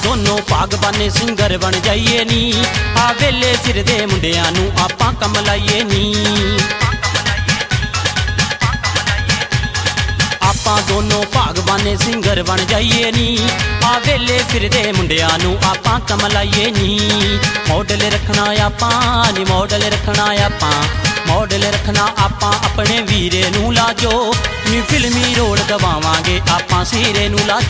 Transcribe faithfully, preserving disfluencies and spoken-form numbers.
ਦੋਨੋਂ ਭਾਗਵਾਨੇ ਸਿੰਗਰ ਬਣ ਜਾਈਏ ਨੀ, ਆ ਵੇਲੇ ਸਿਰ ਦੇ ਮੁੰਡਿਆਂ ਨੂੰ ਆਪਾਂ ਕੰਮ ਲਾਈਏ ਨੀ। ਆਪਾਂ ਦੋਨੋਂ ਭਾਗਵਾਨੇ ਸਿੰਗਰ ਬਣ ਜਾਈਏ ਨੀ, ਆ ਵੇਲੇ ਸਿਰ ਦੇ ਮੁੰਡਿਆਂ ਨੂੰ ਆਪਾਂ ਕੰਮ ਲਾਈਏ ਨੀ। ਮਾਡਲ ਰੱਖਣਾ ਆਪਾਂ ਨੀ, ਮਾਡਲ ਰੱਖਣਾ ਆਪਾਂ, ਮਾਡਲ ਰੱਖਣਾ ਆਪਾਂ ਆਪਣੇ ਵੀਰੇ ਨੂੰ ਲਾਜੋ ਨੀ। ਫਿਲਮੀ ਰੋਲ ਦਵਾਵਾਂਗੇ ਆਪਾਂ ਸੀਰੇ ਨੂੰ ਲਾਜੋ।